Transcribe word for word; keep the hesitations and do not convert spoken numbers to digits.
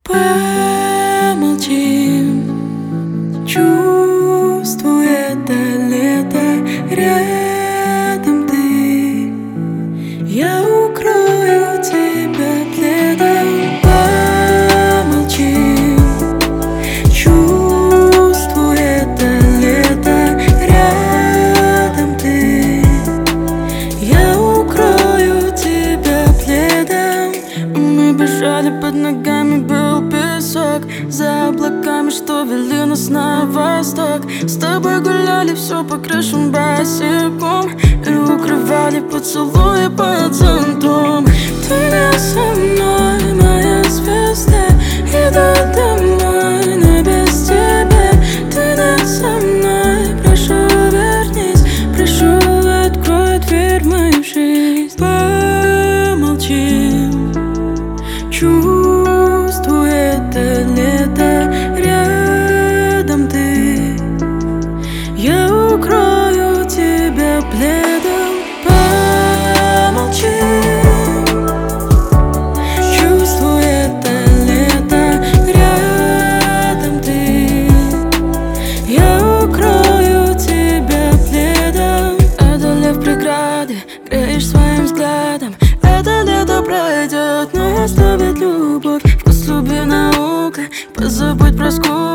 Помолчим, чувствуй это лето, рядом ты. Я укрою тебя пледом. Помолчим, чувствуй это лето, рядом ты. Я укрою тебя пледом. Мы бежали, под ногами был песок, за облаками, что вели нас на восток. С тобой гуляли все по крышам босиком и укрывали поцелуи под зонтом. Ты не со мной, моя звезда, иду домой, но без тебя. Ты не со мной, прошу вернись, прошу открой дверь в мою жизнь. Помолчим, чувствуй это лето, рядом ты. Я укрою тебя пледом. Помолчим, чувствуй это лето, рядом ты. Я укрою тебя пледом. Одолев преграды, греешь своим взглядом. Это лето пройдет, но оставит любовь, вкус любви, наука. Позабудь про скуку.